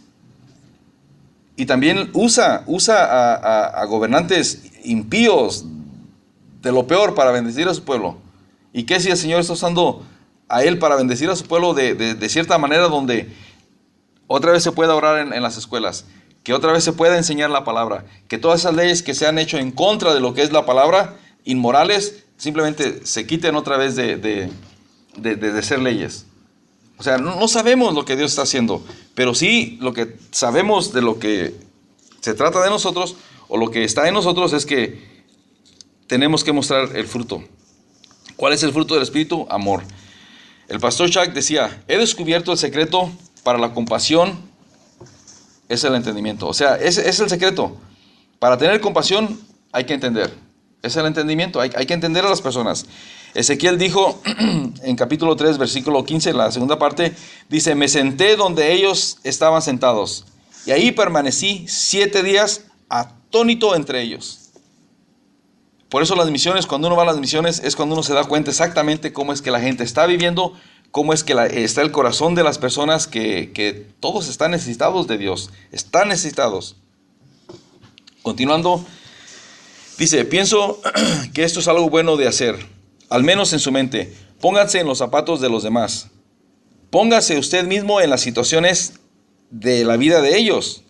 Y también usa, usa a, a, a gobernantes impíos de lo peor para bendecir a su pueblo. ¿Y qué si el Señor está usando a él para bendecir a su pueblo de, de, de cierta manera donde otra vez se pueda orar en, en las escuelas? Que otra vez se pueda enseñar la palabra, que todas esas leyes que se han hecho en contra de lo que es la palabra, inmorales, simplemente se quiten otra vez de, de, de, de, de ser leyes. O sea, no, no sabemos lo que Dios está haciendo, pero sí lo que sabemos de lo que se trata de nosotros, o lo que está en nosotros, es que tenemos que mostrar el fruto. ¿Cuál es el fruto del Espíritu? Amor. El pastor Chuck decía, he descubierto el secreto para la compasión. Es el entendimiento. O sea, ese es el secreto. Para tener compasión hay que entender. Es el entendimiento. Hay, hay que entender a las personas. Ezequiel dijo en capítulo tres, versículo quince, la segunda parte, dice, me senté donde ellos estaban sentados y ahí permanecí siete días atónito entre ellos. Por eso las misiones, cuando uno va a las misiones, es cuando uno se da cuenta exactamente cómo es que la gente está viviendo, cómo es que la, está el corazón de las personas, que, que todos están necesitados de Dios, están necesitados. Continuando, dice, pienso que esto es algo bueno de hacer, al menos en su mente. Pónganse en los zapatos de los demás. Póngase usted mismo en las situaciones de la vida de ellos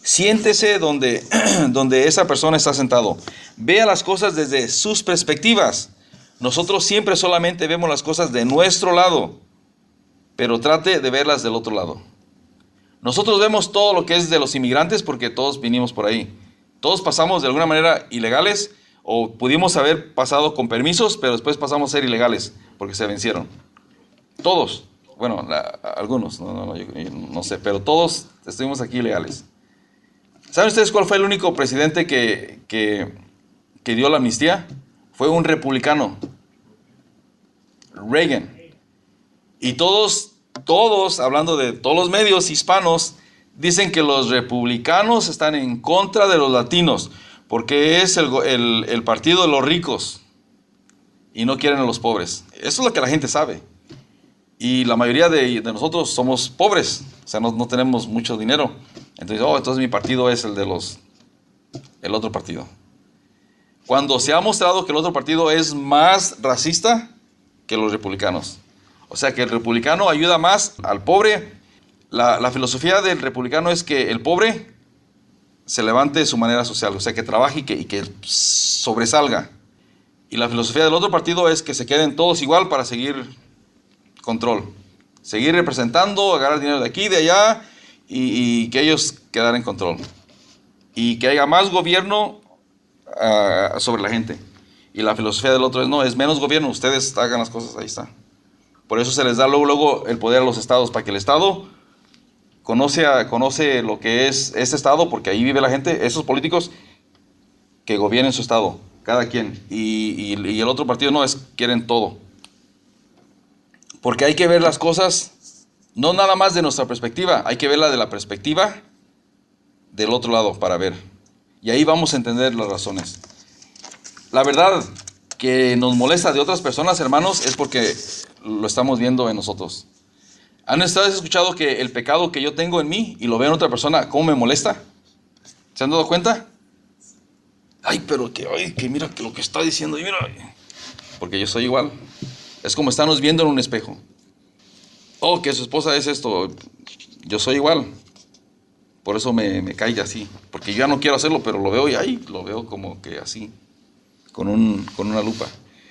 Siéntese donde, donde esa persona está sentado. Vea las cosas desde sus perspectivas. Nosotros siempre solamente vemos las cosas de nuestro lado, pero trate de verlas del otro lado. Nosotros vemos todo lo que es de los inmigrantes porque todos vinimos por ahí. Todos pasamos de alguna manera ilegales o pudimos haber pasado con permisos, pero después pasamos a ser ilegales porque se vencieron. Todos. Bueno, la, algunos, no, no, no, yo, yo no sé, pero todos estuvimos aquí ilegales. ¿Saben ustedes cuál fue el único presidente que, que, que dio la amnistía? Fue un republicano. Reagan. Y todos... Todos, hablando de todos los medios hispanos, dicen que los republicanos están en contra de los latinos, porque es el, el, el partido de los ricos y no quieren a los pobres. Eso es lo que la gente sabe. Y la mayoría de, de nosotros somos pobres, o sea, no, no tenemos mucho dinero. Entonces, oh, entonces mi partido es el de los, el otro partido. Cuando se ha mostrado que el otro partido es más racista que los republicanos. O sea que el republicano ayuda más al pobre. La, la filosofía del republicano es que el pobre se levante de su manera social, o sea que trabaje y que, y que sobresalga. Y la filosofía del otro partido es que se queden todos igual para seguir control. Seguir representando, agarrar dinero de aquí y de allá y, y que ellos quedaran en control. Y que haya más gobierno uh, sobre la gente. Y la filosofía del otro es no, es menos gobierno, ustedes hagan las cosas, ahí está. Por eso se les da luego, luego el poder a los estados, para que el estado conoce, a, conoce lo que es ese estado, porque ahí vive la gente, esos políticos que gobiernen su estado, cada quien. Y, y, y el otro partido no, es quieren todo. Porque hay que ver las cosas, no nada más de nuestra perspectiva, hay que verla de la perspectiva del otro lado para ver. Y ahí vamos a entender las razones. La verdad que nos molesta de otras personas, hermanos, es porque lo estamos viendo en nosotros. ¿Han ustedes escuchado que el pecado que yo tengo en mí y lo veo en otra persona, cómo me molesta? ¿Se han dado cuenta? Ay, pero que, ay, que mira lo que está diciendo, y mira, porque yo soy igual. Es como estarnos viendo en un espejo. Oh, que su esposa es esto, yo soy igual. Por eso me, me cae así, porque yo ya no quiero hacerlo, pero lo veo y ahí, lo veo como que así, con, un, con una lupa.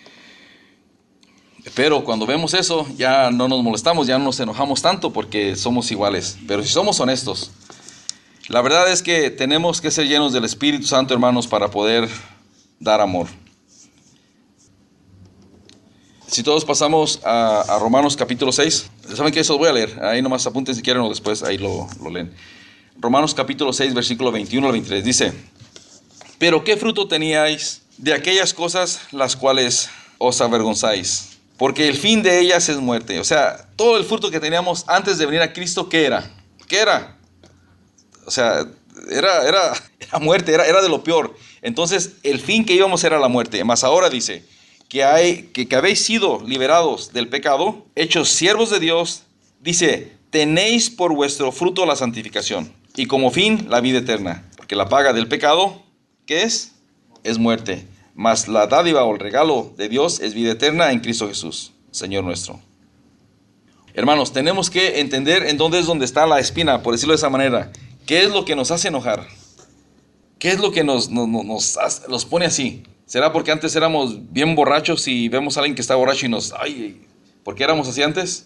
Pero cuando vemos eso, ya no nos molestamos, ya no nos enojamos tanto porque somos iguales. Pero si somos honestos, la verdad es que tenemos que ser llenos del Espíritu Santo, hermanos, para poder dar amor. Si todos pasamos a, a Romanos capítulo seis, ¿saben qué? Eso lo voy a leer. Ahí nomás apunten si quieren o después ahí lo, lo leen. Romanos capítulo seis, versículo veintiuno al veintitrés, dice: Pero ¿qué fruto teníais de aquellas cosas las cuales os avergonzáis? Porque el fin de ellas es muerte. O sea, todo el fruto que teníamos antes de venir a Cristo, ¿qué era? ¿Qué era? O sea, era, era, era muerte, era, era de lo peor. Entonces, el fin que íbamos era la muerte. Mas ahora dice, que, hay, que, que habéis sido liberados del pecado, hechos siervos de Dios, dice, tenéis por vuestro fruto la santificación, y como fin la vida eterna. Porque la paga del pecado, ¿qué es? Es muerte. Mas la dádiva o el regalo de Dios es vida eterna en Cristo Jesús, Señor nuestro. Hermanos, tenemos que entender en dónde es donde está la espina, por decirlo de esa manera. ¿Qué es lo que nos hace enojar? ¿Qué es lo que nos, nos, nos, hace, nos pone así? ¿Será porque antes éramos bien borrachos y vemos a alguien que está borracho y nos... ay, ¿por qué éramos así antes?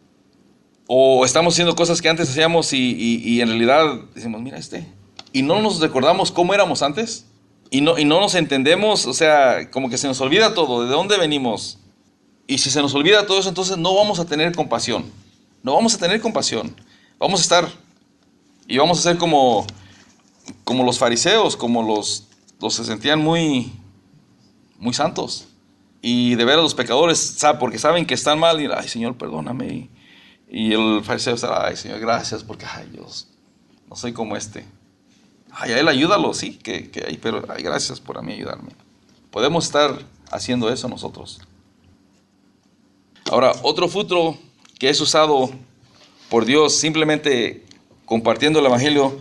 ¿O estamos haciendo cosas que antes hacíamos y, y, y en realidad decimos, mira este? ¿Y no nos recordamos cómo éramos antes? Y no, y no nos entendemos, o sea, como que se nos olvida todo, de dónde venimos. Y si se nos olvida todo eso, entonces no vamos a tener compasión. No vamos a tener compasión. Vamos a estar, y vamos a ser como, como los fariseos, como los, los se sentían muy, muy santos. Y de ver a los pecadores, ¿sabe? Porque saben que están mal, y ay, Señor, perdóname. Y el fariseo está, ay, Señor, gracias, porque, ay, Dios, no soy como este. Ay, a él ayúdalo, sí, que, que, ay, pero ay, gracias por a mí ayudarme. Podemos estar haciendo eso nosotros. Ahora, otro fruto que es usado por Dios simplemente compartiendo el evangelio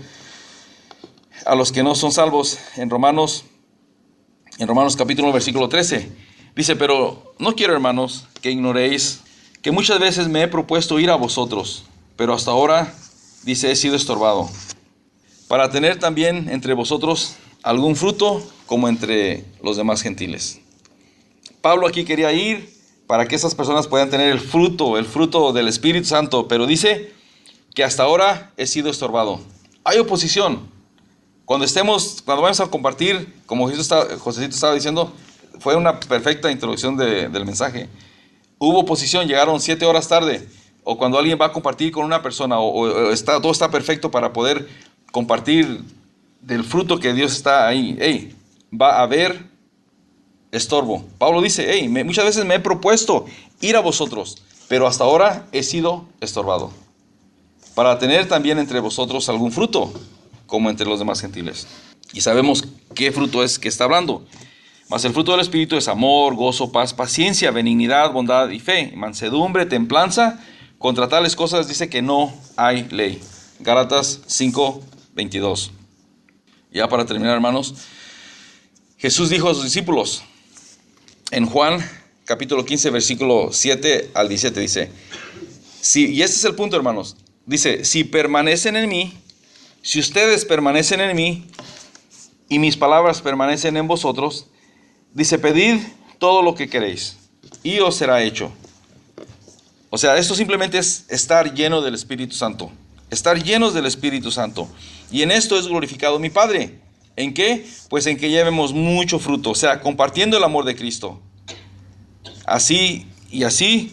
a los que no son salvos, en Romanos, en Romanos capítulo uno, versículo trece, dice, pero no quiero, hermanos, que ignoréis que muchas veces me he propuesto ir a vosotros, pero hasta ahora, dice, he sido estorbado. para tener también entre vosotros algún fruto como entre los demás gentiles. Pablo aquí quería ir para que esas personas puedan tener el fruto, el fruto del Espíritu Santo, pero dice que hasta ahora he sido estorbado. Hay oposición. Cuando estemos, cuando vamos a compartir, como Jesús está, Josecito estaba diciendo, fue una perfecta introducción de, del mensaje. Hubo oposición, llegaron siete horas tarde, o cuando alguien va a compartir con una persona, o, o está, todo está perfecto para poder compartir del fruto que Dios está ahí. Hey, va a haber estorbo. Pablo dice, hey, me, muchas veces me he propuesto ir a vosotros, pero hasta ahora he sido estorbado, para tener también entre vosotros algún fruto, como entre los demás gentiles. Y sabemos qué fruto es que está hablando. Mas el fruto del Espíritu es amor, gozo, paz, paciencia, benignidad, bondad y fe, mansedumbre, templanza. Contra tales cosas dice que no hay ley. Gálatas cinco veintidós. Ya para terminar, hermanos, Jesús dijo a sus discípulos, en Juan capítulo quince, versículo siete al diecisiete, dice, si, y este es el punto, hermanos, dice, si permanecen en mí, si ustedes permanecen en mí, y mis palabras permanecen en vosotros, dice, pedid todo lo que queréis, y os será hecho. O sea, esto simplemente es estar lleno del Espíritu Santo, estar llenos del Espíritu Santo, y en esto es glorificado mi Padre. ¿En qué? Pues en que llevemos mucho fruto, o sea, compartiendo el amor de Cristo. Así y así,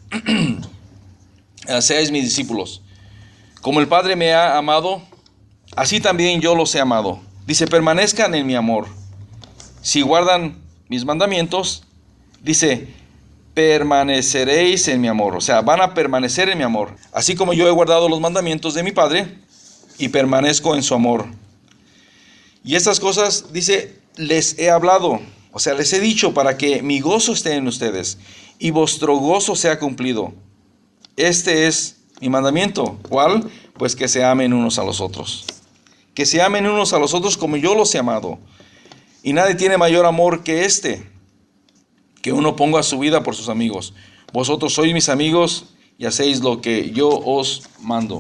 seáis mis discípulos. Como el Padre me ha amado, así también yo los he amado. Dice, permanezcan en mi amor. Si guardan mis mandamientos, dice, permaneceréis en mi amor. O sea, van a permanecer en mi amor. Así como yo he guardado los mandamientos de mi Padre y permanezco en su amor. Y estas cosas, dice, les he hablado, o sea, les he dicho para que mi gozo esté en ustedes y vuestro gozo sea cumplido. Este es mi mandamiento. ¿Cuál? Pues que se amen unos a los otros. Que se amen unos a los otros como yo los he amado. Y nadie tiene mayor amor que este, que uno ponga su vida por sus amigos. Vosotros sois mis amigos y hacéis lo que yo os mando.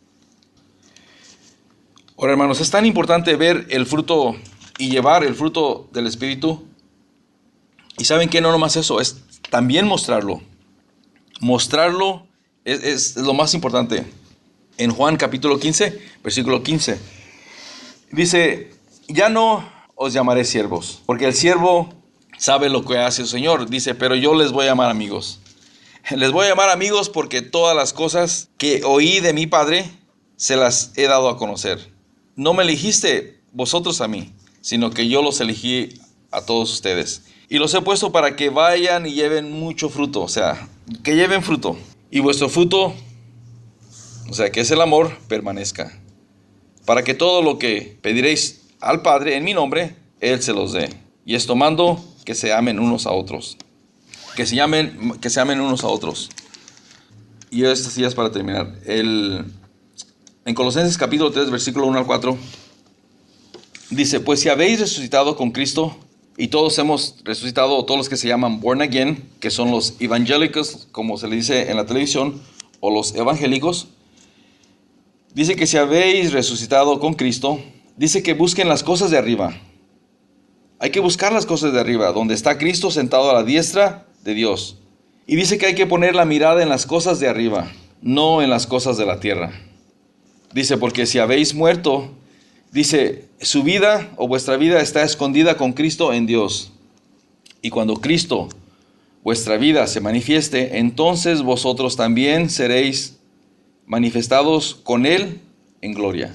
Ahora, hermanos, es tan importante ver el fruto y llevar el fruto del Espíritu. Y saben que no nomás eso, es también mostrarlo. Mostrarlo es, es lo más importante. En Juan capítulo quince, versículo quince, dice, ya no os llamaré siervos, porque el siervo sabe lo que hace su Señor. Dice, pero yo les voy a llamar amigos. Les voy a llamar amigos porque todas las cosas que oí de mi Padre se las he dado a conocer. No me elegiste vosotros a mí, sino que yo los elegí a todos ustedes. Y los he puesto para que vayan y lleven mucho fruto, o sea, que lleven fruto. Y vuestro fruto, o sea, que es el amor, permanezca. Para que todo lo que pediréis al Padre en mi nombre, Él se los dé. Y esto mando que se amen unos a otros. Que se amen, que se amen unos a otros. Y estas sí es para terminar. El... En Colosenses capítulo tres, versículo uno al cuatro, dice, pues si habéis resucitado con Cristo, y todos hemos resucitado, o todos los que se llaman born again, que son los evangélicos, como se le dice en la televisión, o los evangélicos, dice que si habéis resucitado con Cristo, dice que busquen las cosas de arriba. Hay que buscar las cosas de arriba, donde está Cristo sentado a la diestra de Dios. Y dice que hay que poner la mirada en las cosas de arriba, no en las cosas de la tierra. Dice, porque si habéis muerto, dice, su vida o vuestra vida está escondida con Cristo en Dios. Y cuando Cristo, vuestra vida, se manifieste, entonces vosotros también seréis manifestados con Él en gloria.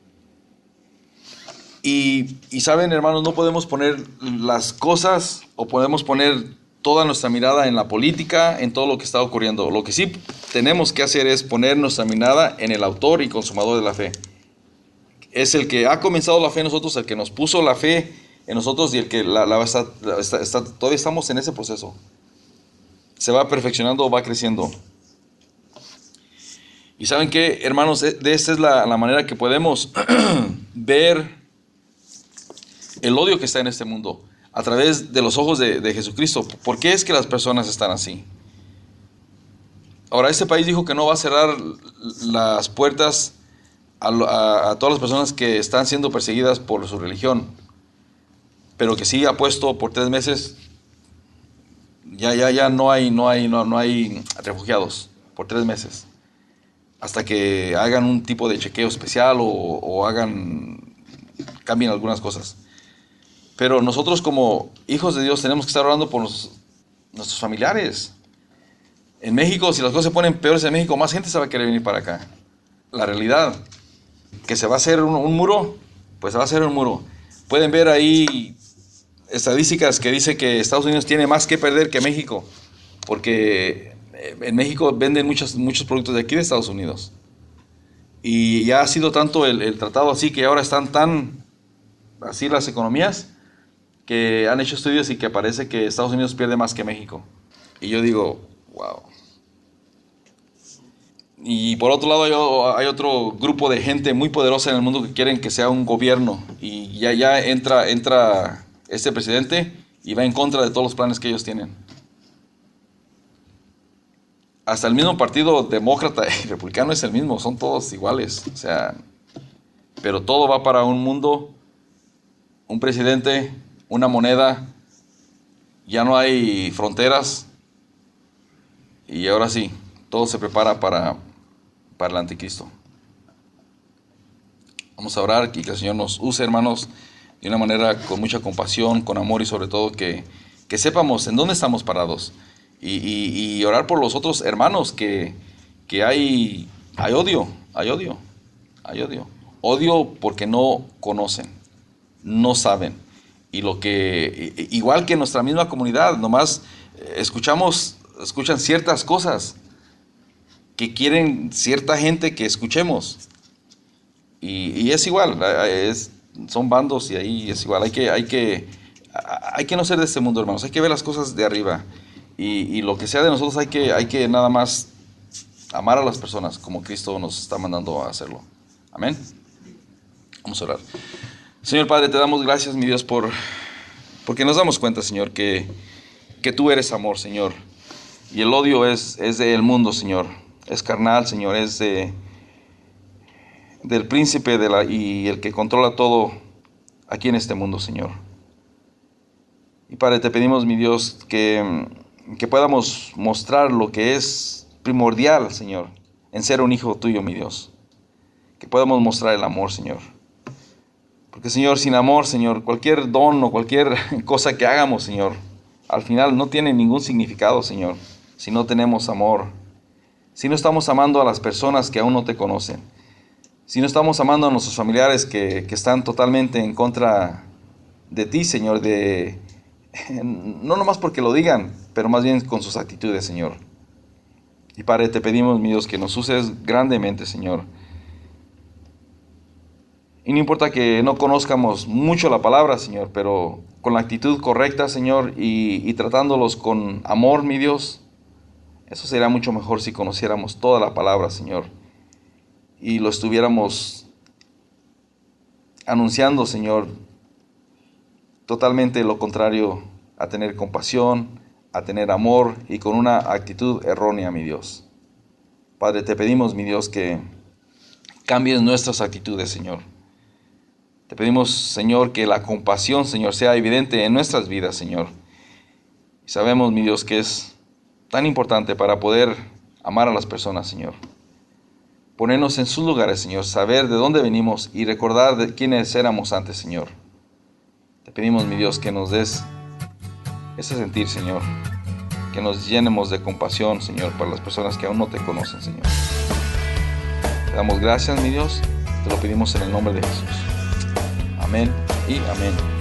Y, y saben, hermanos, no podemos poner las cosas o podemos poner toda nuestra mirada en la política, en todo lo que está ocurriendo. Lo que sí tenemos que hacer es poner nuestra mirada en el autor y consumador de la fe. Es el que ha comenzado la fe en nosotros, el que nos puso la fe en nosotros y el que la, la está, está, está, todavía estamos en ese proceso. Se va perfeccionando, va creciendo. Y ¿saben qué, hermanos? De esta es la, la manera que podemos ver el odio que está en este mundo. A través de los ojos de, de Jesucristo. ¿Por qué es que las personas están así? Ahora, este país dijo que no va a cerrar las puertas a, a, a todas las personas que están siendo perseguidas por su religión, pero que sí ha puesto por tres meses, ya, ya, ya no hay, no hay, no, no hay refugiados por tres meses, hasta que hagan un tipo de chequeo especial o, o hagan, cambien algunas cosas. Pero nosotros como hijos de Dios tenemos que estar orando por los, nuestros familiares. En México, si las cosas se ponen peores en México, más gente se va a querer venir para acá. La realidad, que se va a hacer un, un muro, pues se va a hacer un muro. Pueden ver ahí estadísticas que dice que Estados Unidos tiene más que perder que México, porque en México venden muchos, muchos productos de aquí de Estados Unidos. Y ya ha sido tanto el, el tratado así que ahora están tan así las economías que han hecho estudios y que parece que Estados Unidos pierde más que México. Y yo digo, wow. Y por otro lado hay, hay otro grupo de gente muy poderosa en el mundo que quieren que sea un gobierno. Y ya, ya entra, entra este presidente y va en contra de todos los planes que ellos tienen. Hasta el mismo partido demócrata y republicano es el mismo, son todos iguales. O sea, pero todo va para un mundo, un presidente, una moneda, ya no hay fronteras. Y ahora sí, todo se prepara para, para el anticristo. Vamos a orar y que el Señor nos use, hermanos, de una manera con mucha compasión, con amor y sobre todo que, que sepamos en dónde estamos parados. Y, y, y orar por los otros hermanos que, que hay, hay odio, hay odio, hay odio. Odio porque no conocen, no saben. Y lo que, igual que en nuestra misma comunidad, nomás escuchamos, escuchan ciertas cosas que quieren cierta gente que escuchemos. Y, y es igual, es, son bandos y ahí es igual. Hay que, hay, que, hay que no ser de este mundo, hermanos. Hay que ver las cosas de arriba. Y, y lo que sea de nosotros hay que, hay que nada más amar a las personas como Cristo nos está mandando a hacerlo. Amén. Vamos a orar. Señor Padre, te damos gracias, mi Dios, por porque nos damos cuenta, Señor, que, que tú eres amor, Señor. Y el odio es, es del mundo, Señor. Es carnal, Señor. Es de, del príncipe de la, y el que controla todo aquí en este mundo, Señor. Y Padre, te pedimos, mi Dios, que... que podamos mostrar lo que es primordial, Señor, en ser un hijo tuyo, mi Dios. Que podamos mostrar el amor, Señor. Porque, Señor, sin amor, Señor, cualquier don o cualquier cosa que hagamos, Señor, al final no tiene ningún significado, Señor, si no tenemos amor. Si no estamos amando a las personas que aún no te conocen. Si no estamos amando a nuestros familiares que, que están totalmente en contra de ti, Señor, de... no nomás porque lo digan, pero más bien con sus actitudes, Señor. Y Padre, te pedimos, mi Dios, que nos uses grandemente, Señor. Y no importa que no conozcamos mucho la palabra, Señor, pero con la actitud correcta, Señor, y, y tratándolos con amor, mi Dios, eso sería mucho mejor si conociéramos toda la palabra, Señor, y lo estuviéramos anunciando, Señor, totalmente lo contrario a tener compasión, a tener amor y con una actitud errónea, mi Dios. Padre, te pedimos, mi Dios, que cambies nuestras actitudes, Señor. Te pedimos, Señor, que la compasión, Señor, sea evidente en nuestras vidas, Señor. Y sabemos, mi Dios, que es tan importante para poder amar a las personas, Señor. Ponernos en sus lugares, Señor, saber de dónde venimos y recordar de quiénes éramos antes, Señor. Te pedimos, mi Dios, que nos des ese sentir, Señor. Que nos llenemos de compasión, Señor, para las personas que aún no te conocen, Señor. Te damos gracias, mi Dios. Te lo pedimos en el nombre de Jesús. Amén y amén.